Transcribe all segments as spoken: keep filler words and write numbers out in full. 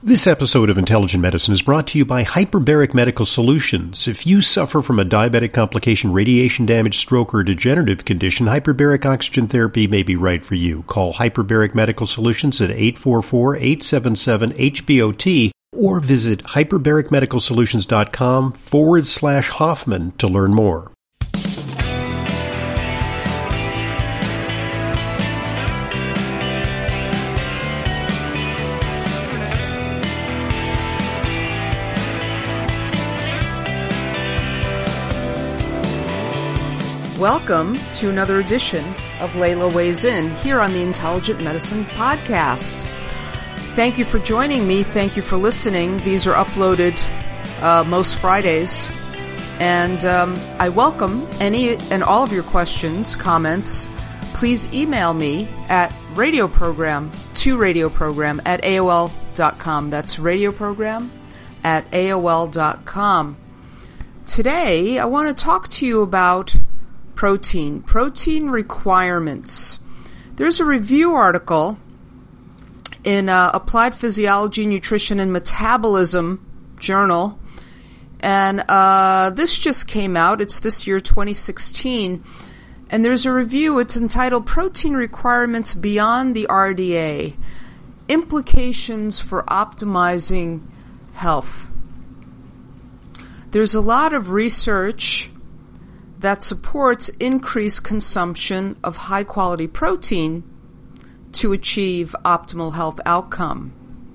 This episode of Intelligent Medicine is brought to you by Hyperbaric Medical Solutions. If you suffer from a diabetic complication, radiation damage, stroke, or degenerative condition, hyperbaric oxygen therapy may be right for you. Call Hyperbaric Medical Solutions at eight four four, eight seven seven, H B O T or visit hyperbaricmedicalsolutions.com forward slash Hoffman to learn more. Welcome to another edition of Layla Weighs In here on the Intelligent Medicine Podcast. Thank you for joining me. Thank you for listening. These are uploaded uh, most Fridays. And um, I welcome any and all of your questions, comments. Please email me at radioprogram, to radioprogram at A O L dot com. That's radioprogram at A O L dot com. Today, I want to talk to you about Protein, protein requirements. There's a review article in uh, Applied Physiology, Nutrition, and Metabolism journal, and uh, this just came out. It's this year, twenty sixteen, and there's a review. It's entitled Protein Requirements Beyond the R D A, Implications for Optimizing Health. There's a lot of research that supports increased consumption of high-quality protein to achieve optimal health outcome.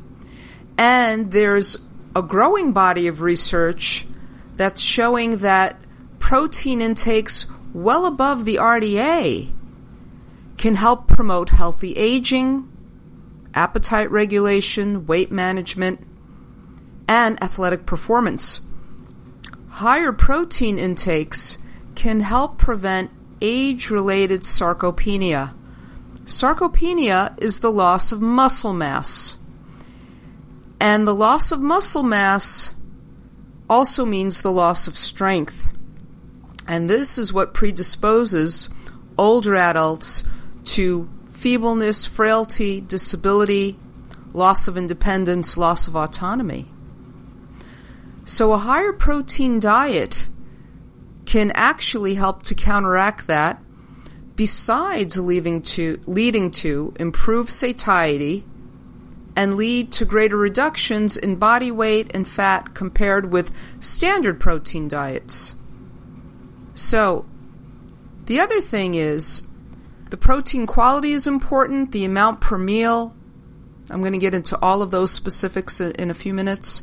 And there's a growing body of research that's showing that protein intakes well above the R D A can help promote healthy aging, appetite regulation, weight management, and athletic performance. Higher protein intakes can help prevent age-related sarcopenia. Sarcopenia is the loss of muscle mass. And the loss of muscle mass also means the loss of strength. And this is what predisposes older adults to feebleness, frailty, disability, loss of independence, loss of autonomy. So a higher protein diet can actually help to counteract that, besides leading to, leading to improved satiety and lead to greater reductions in body weight and fat compared with standard protein diets. So, the other thing is, the protein quality is important, the amount per meal. I'm going to get into all of those specifics in a few minutes.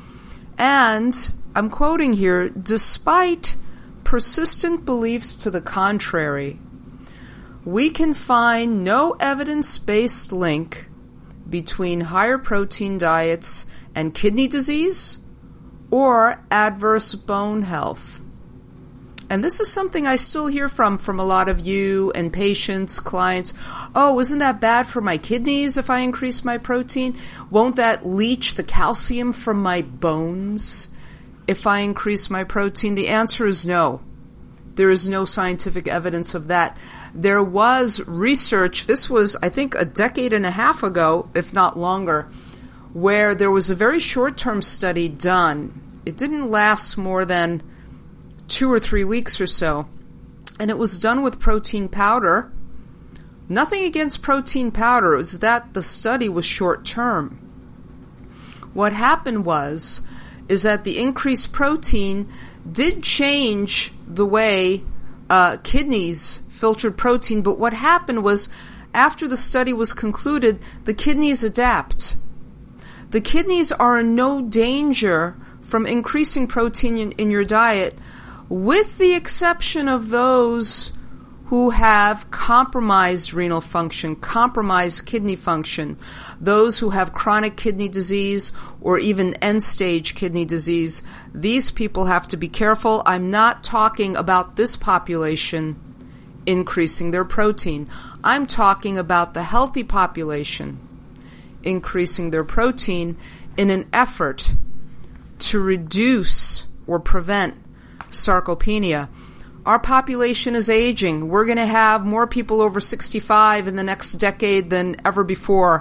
And I'm quoting here, despite persistent beliefs to the contrary, we can find no evidence-based link between higher protein diets and kidney disease or adverse bone health. And this is something I still hear from from a lot of you and patients, clients. Oh, isn't that bad for my kidneys if I increase my protein? Won't that leach the calcium from my bones if I increase my protein? The answer is no. There is no scientific evidence of that. There was research, this was, I think, a decade and a half ago, if not longer, where there was a very short-term study done. It didn't last more than two or three weeks or so. And it was done with protein powder. Nothing against protein powder. It was that the study was short-term. What happened was, is that the increased protein did change the way uh, kidneys filtered protein, but what happened was, after the study was concluded, the kidneys adapt. The kidneys are in no danger from increasing protein in, in your diet, with the exception of those who have compromised renal function, compromised kidney function, those who have chronic kidney disease or even end-stage kidney disease. These people have to be careful. I'm not talking about this population increasing their protein. I'm talking about the healthy population increasing their protein in an effort to reduce or prevent sarcopenia. Our population is aging. We're going to have more people over sixty-five in the next decade than ever before.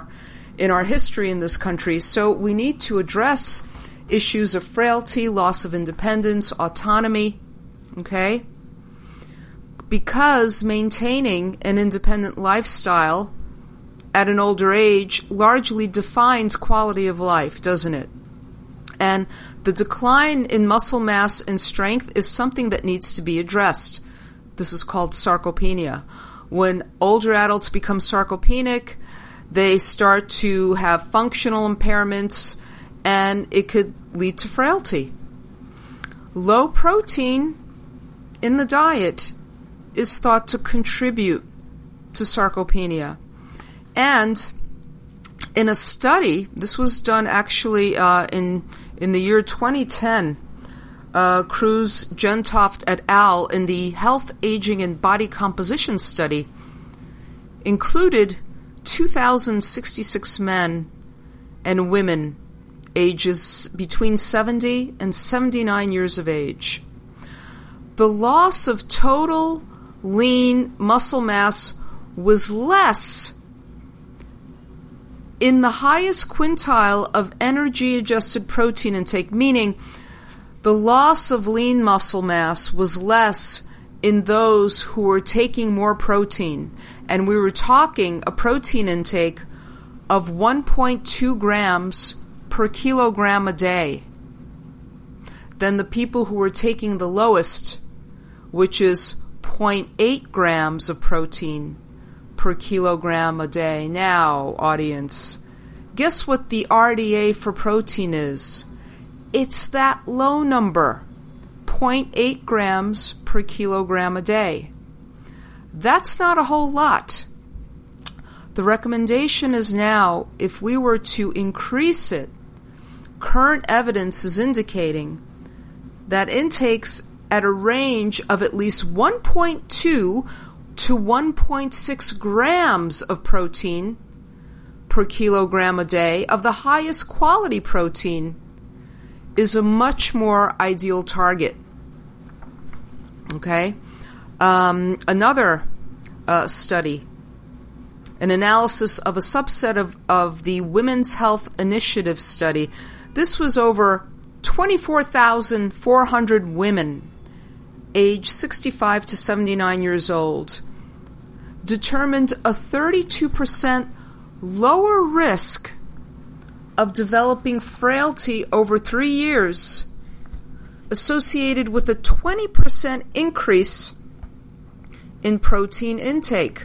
in our history in this country. So we need to address issues of frailty, loss of independence, autonomy, okay? Because maintaining an independent lifestyle at an older age largely defines quality of life, doesn't it? And the decline in muscle mass and strength is something that needs to be addressed. This is called sarcopenia. When older adults become sarcopenic, they start to have functional impairments, and it could lead to frailty. Low protein in the diet is thought to contribute to sarcopenia. And in a study, this was done actually uh, in in the year twenty ten, uh, Cruz, Gentoft et al. In the Health, Aging, and Body Composition study included two thousand sixty-six men and women ages between seventy and seventy-nine years of age. The loss of total lean muscle mass was less in the highest quintile of energy-adjusted protein intake, meaning the loss of lean muscle mass was less in those who were taking more protein. And we were talking a protein intake of one point two grams per kilogram a day than the people who were taking the lowest, which is zero point eight grams of protein per kilogram a day. Now, audience, guess what the R D A for protein is? It's that low number, zero point eight grams per kilogram a day. That's not a whole lot. The recommendation is now, if we were to increase it, current evidence is indicating that intakes at a range of at least one point two to one point six grams of protein per kilogram a day of the highest quality protein is a much more ideal target. Okay? Um, another uh, study, an analysis of a subset of, of the Women's Health Initiative study. This was over twenty-four thousand four hundred women age sixty-five to seventy-nine years old, determined a thirty-two percent lower risk of developing frailty over three years associated with a twenty percent increase in protein intake.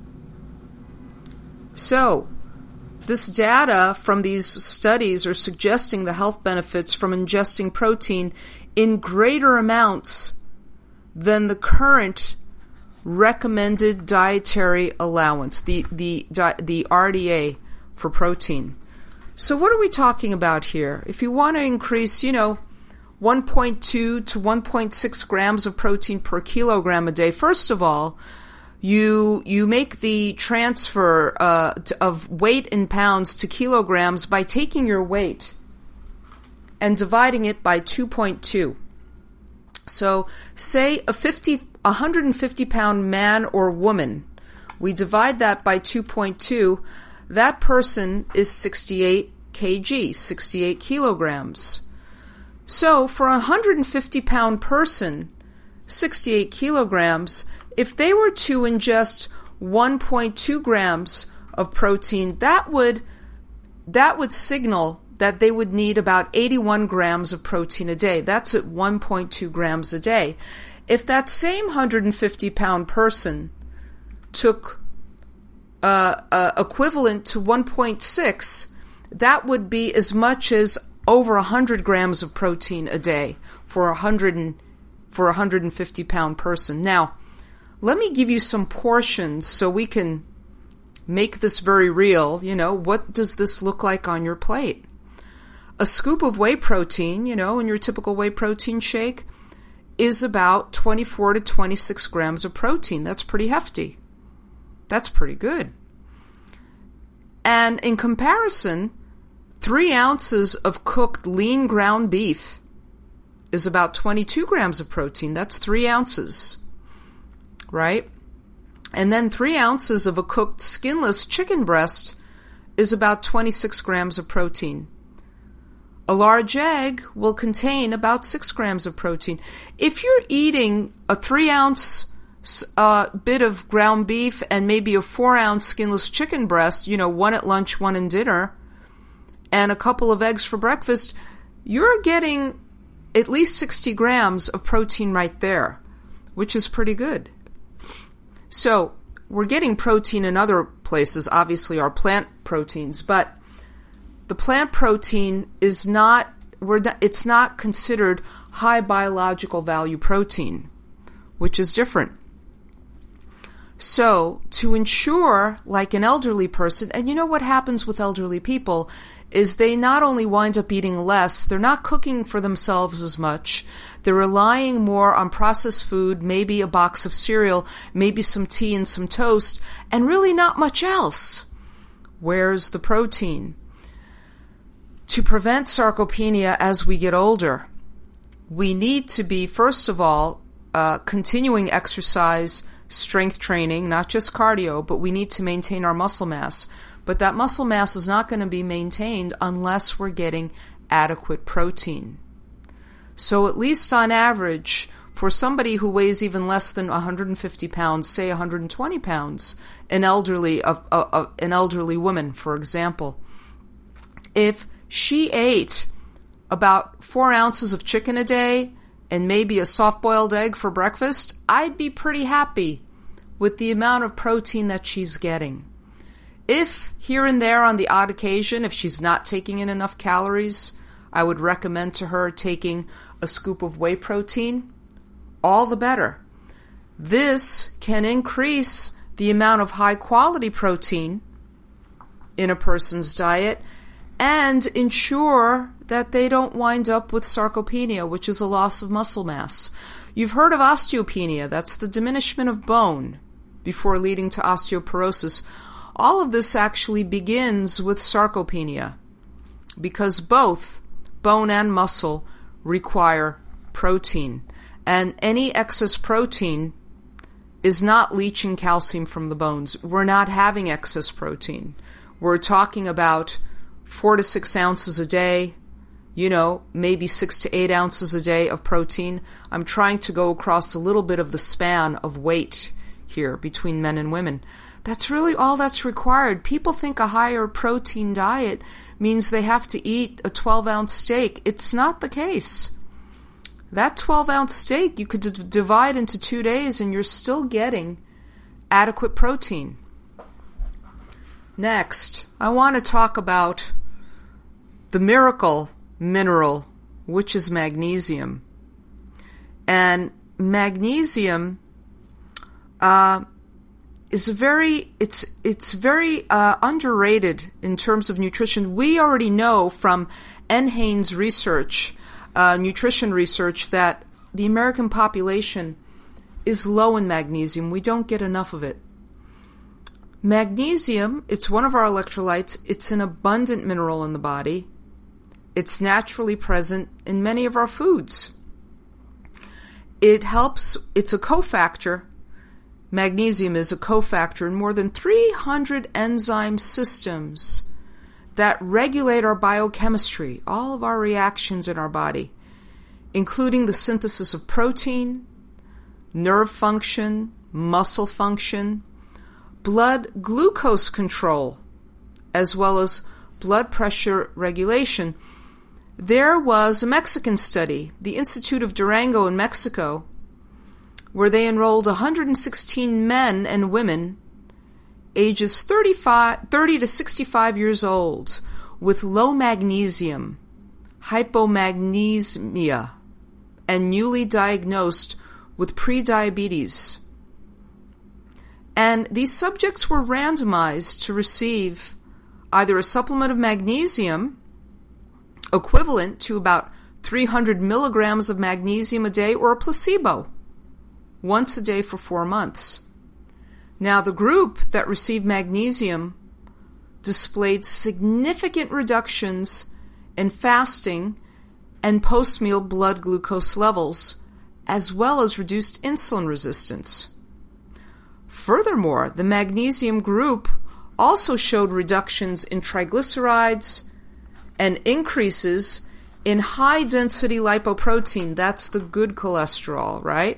So, this data from these studies are suggesting the health benefits from ingesting protein in greater amounts than the current recommended dietary allowance, the the the R D A for protein. So what are we talking about here? If you want to increase, you know, one point two to one point six grams of protein per kilogram a day, first of all, you you make the transfer uh, to, of weight in pounds to kilograms by taking your weight and dividing it by two point two. So say a fifty, one hundred fifty pound man or woman, we divide that by two point two, that person is sixty-eight kilograms, sixty-eight kilograms. So for a one hundred fifty pound person, sixty-eight kilograms, if they were to ingest one point two grams of protein, that would that would signal that they would need about eighty-one grams of protein a day. That's at one point two grams a day. If that same one hundred fifty pound person took uh, uh, equivalent to one point six, that would be as much as over one hundred grams of protein a day for a one hundred for a one hundred fifty pound person. Now, let me give you some portions so we can make this very real. You know, what does this look like on your plate? A scoop of whey protein, you know, in your typical whey protein shake, is about twenty-four to twenty-six grams of protein. That's pretty hefty. That's pretty good. And in comparison, three ounces of cooked lean ground beef is about twenty-two grams of protein. That's three ounces, right? And then three ounces of a cooked skinless chicken breast is about twenty-six grams of protein. A large egg will contain about six grams of protein. If you're eating a three-ounce uh, bit of ground beef and maybe a four-ounce skinless chicken breast, you know, one at lunch, one in dinner, and a couple of eggs for breakfast, you're getting at least sixty grams of protein right there, which is pretty good. So we're getting protein in other places, obviously our plant proteins, but the plant protein is not, we're not, it's not considered high biological value protein, which is different. So to ensure, like an elderly person, and you know what happens with elderly people is they not only wind up eating less, they're not cooking for themselves as much, they're relying more on processed food, maybe a box of cereal, maybe some tea and some toast, and really not much else. Where's the protein? To prevent sarcopenia as we get older, we need to be, first of all, uh, continuing exercise, strength training, not just cardio, but we need to maintain our muscle mass. But that muscle mass is not going to be maintained unless we're getting adequate protein. So at least on average, for somebody who weighs even less than one hundred fifty pounds, say one hundred twenty pounds, an elderly, uh, uh, an elderly woman, for example, if she ate about four ounces of chicken a day and maybe a soft-boiled egg for breakfast, I'd be pretty happy with the amount of protein that she's getting. If here and there on the odd occasion, if she's not taking in enough calories, I would recommend to her taking a scoop of whey protein, all the better. This can increase the amount of high-quality protein in a person's diet and ensure that they don't wind up with sarcopenia, which is a loss of muscle mass. You've heard of osteopenia. That's the diminishment of bone before leading to osteoporosis. All of this actually begins with sarcopenia because both bone and muscle require protein. And any excess protein is not leaching calcium from the bones. We're not having excess protein. We're talking about four to six ounces a day, you know, maybe six to eight ounces a day of protein. I'm trying to go across a little bit of the span of weight here between men and women. That's really all that's required. People think a higher protein diet means they have to eat a twelve-ounce steak. It's not the case. That twelve-ounce steak you could d- divide into two days and you're still getting adequate protein. Next, I want to talk about the miracle mineral, which is magnesium. And magnesium uh, is very it's it's very uh, underrated in terms of nutrition. We already know from NHANES research, uh, nutrition research, that the American population is low in magnesium. We don't get enough of it. Magnesium, it's one of our electrolytes. It's an abundant mineral in the body. It's naturally present in many of our foods. It helps, it's a cofactor. Magnesium is a cofactor in more than three hundred enzyme systems that regulate our biochemistry, all of our reactions in our body, including the synthesis of protein, nerve function, muscle function, blood glucose control, as well as blood pressure regulation. There was a Mexican study, the Institute of Durango in Mexico, where they enrolled one hundred sixteen men and women ages thirty-five, thirty to sixty-five years old with low magnesium, hypomagnesemia, and newly diagnosed with prediabetes. And these subjects were randomized to receive either a supplement of magnesium equivalent to about three hundred milligrams of magnesium a day or a placebo once a day for four months. Now, the group that received magnesium displayed significant reductions in fasting and post-meal blood glucose levels, as well as reduced insulin resistance. Furthermore, the magnesium group also showed reductions in triglycerides and increases in high-density lipoprotein. That's the good cholesterol, right?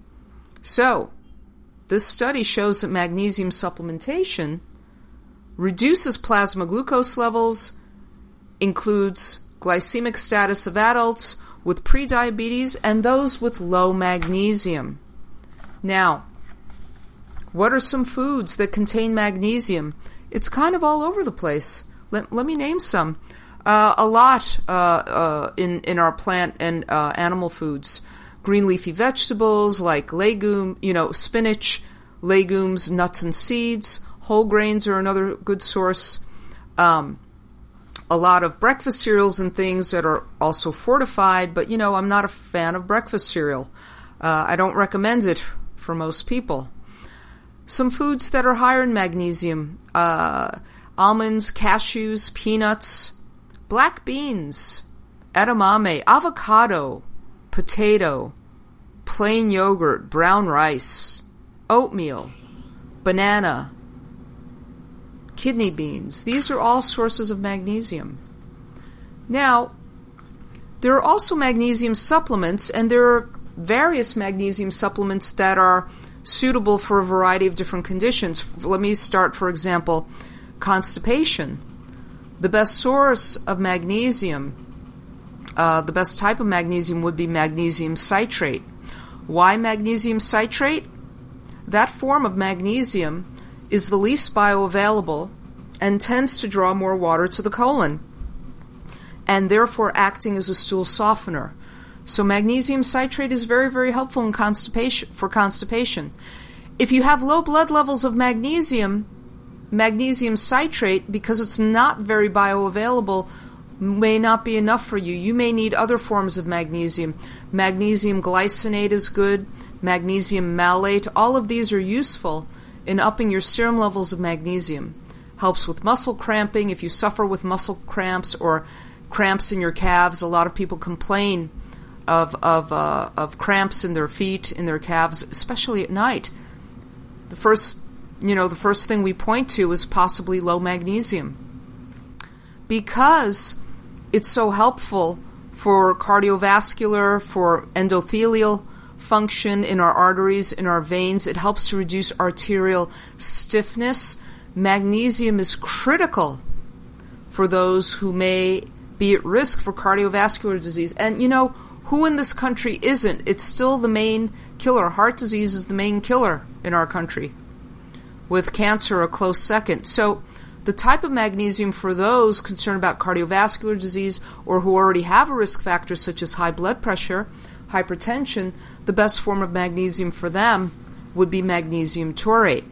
So, this study shows that magnesium supplementation reduces plasma glucose levels, includes glycemic status of adults with prediabetes and those with low magnesium. Now, what are some foods that contain magnesium? It's kind of all over the place. Let, let me name some. Uh, a lot uh, uh, in, in our plant and uh, animal foods. Green leafy vegetables like legume, you know, spinach, legumes, nuts and seeds. Whole grains are another good source. Um, a lot of breakfast cereals and things that are also fortified, but, you know, I'm not a fan of breakfast cereal. Uh, I don't recommend it for most people. Some foods that are higher in magnesium, uh, almonds, cashews, peanuts, black beans, edamame, avocado, potato, plain yogurt, brown rice, oatmeal, banana, kidney beans. These are all sources of magnesium. Now, there are also magnesium supplements, and there are various magnesium supplements that are suitable for a variety of different conditions. Let me start, for example, constipation. The best source of magnesium, uh, the best type of magnesium would be magnesium citrate. Why magnesium citrate? That form of magnesium is the least bioavailable and tends to draw more water to the colon, and therefore acting as a stool softener. So magnesium citrate is very, very helpful in constipation for constipation. If you have low blood levels of magnesium, magnesium citrate, because it's not very bioavailable, may not be enough for you. You may need other forms of magnesium. Magnesium glycinate is good. Magnesium malate. All of these are useful in upping your serum levels of magnesium. Helps with muscle cramping. If you suffer with muscle cramps or cramps in your calves, a lot of people complain of of uh, of cramps in their feet, in their calves, especially at night. The first, you know, the first thing we point to is possibly low magnesium, because it's so helpful for cardiovascular, for endothelial function in our arteries, in our veins. It helps to reduce arterial stiffness. Magnesium is critical for those who may be at risk for cardiovascular disease. And, you know, who in this country isn't? It's still the main killer. Heart disease is the main killer in our country, with cancer a close second. So the type of magnesium for those concerned about cardiovascular disease or who already have a risk factor such as high blood pressure, hypertension, the best form of magnesium for them would be magnesium taurate.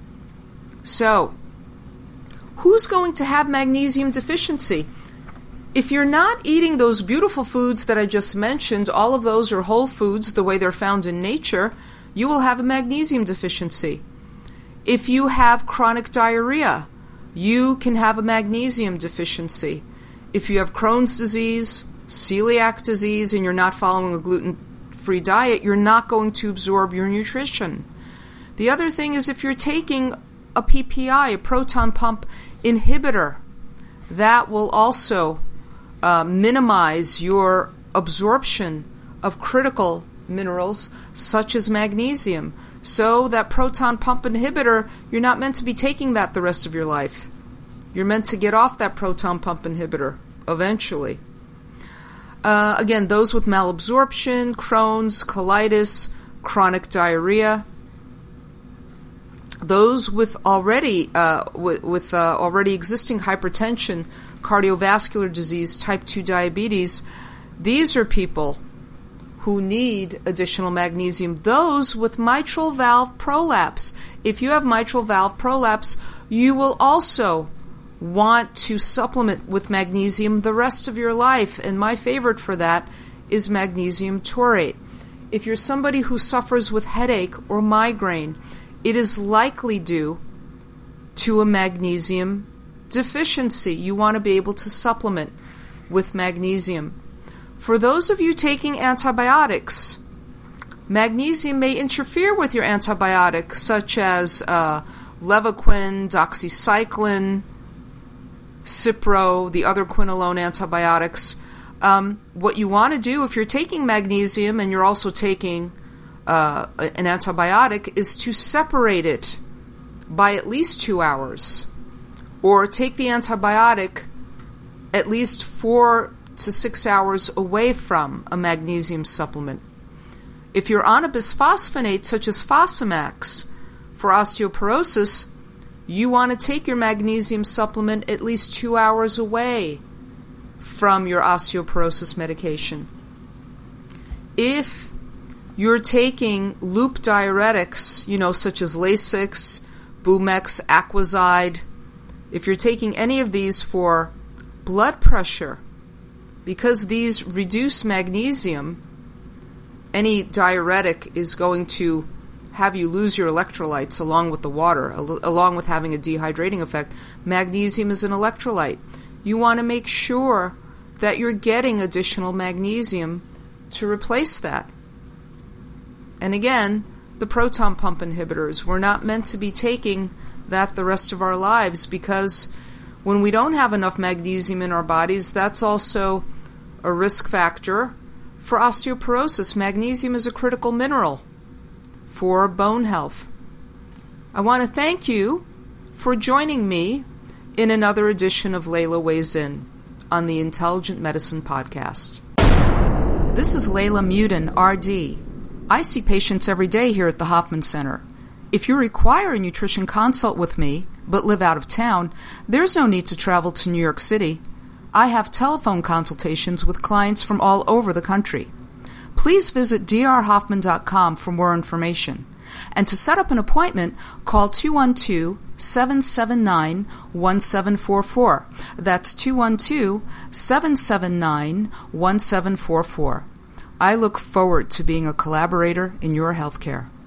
So, who's going to have magnesium deficiency? If you're not eating those beautiful foods that I just mentioned, all of those are whole foods the way they're found in nature, you will have a magnesium deficiency. If you have chronic diarrhea, you can have a magnesium deficiency. If you have Crohn's disease, celiac disease, and you're not following a gluten-free diet, you're not going to absorb your nutrition. The other thing is if you're taking a P P I, a proton pump inhibitor, that will also uh, minimize your absorption of critical minerals such as magnesium. So that proton pump inhibitor, you're not meant to be taking that the rest of your life. You're meant to get off that proton pump inhibitor eventually. Uh, again, those with malabsorption, Crohn's, colitis, chronic diarrhea, those with already uh, with, with uh, already existing hypertension, cardiovascular disease, type two diabetes, these are people who need additional magnesium. Those with mitral valve prolapse. If you have mitral valve prolapse, you will also want to supplement with magnesium the rest of your life. And my favorite for that is magnesium taurate. If you're somebody who suffers with headache or migraine, it is likely due to a magnesium deficiency. You want to be able to supplement with magnesium. For those of you taking antibiotics, magnesium may interfere with your antibiotic, such as uh, Levaquin, doxycycline, Cipro, the other quinolone antibiotics. Um, what you want to do if you're taking magnesium and you're also taking uh, an antibiotic is to separate it by at least two hours, or take the antibiotic at least four to six hours away from a magnesium supplement. If you're on a bisphosphonate such as Fosamax for osteoporosis, you want to take your magnesium supplement at least two hours away from your osteoporosis medication. If you're taking loop diuretics, you know, such as Lasix, Bumex, Aquazide, if you're taking any of these for blood pressure, because these reduce magnesium, any diuretic is going to have you lose your electrolytes along with the water, al- along with having a dehydrating effect. Magnesium is an electrolyte. You want to make sure that you're getting additional magnesium to replace that. And again, the proton pump inhibitors, we're not meant to be taking that the rest of our lives, because when we don't have enough magnesium in our bodies, that's also a risk factor for osteoporosis. Magnesium is a critical mineral for bone health. I want to thank you for joining me in another edition of Layla Weighs In on the Intelligent Medicine Podcast. This is Layla Muden, R D. I see patients every day here at the Hoffman Center. If you require a nutrition consult with me, but live out of town, there's no need to travel to New York City. I have telephone consultations with clients from all over the country. Please visit d r hoffman dot com for more information. And to set up an appointment, call two one two, seven seven nine, one seven four four. That's two one two, seven seven nine, one seven four four. I look forward to being a collaborator in your healthcare.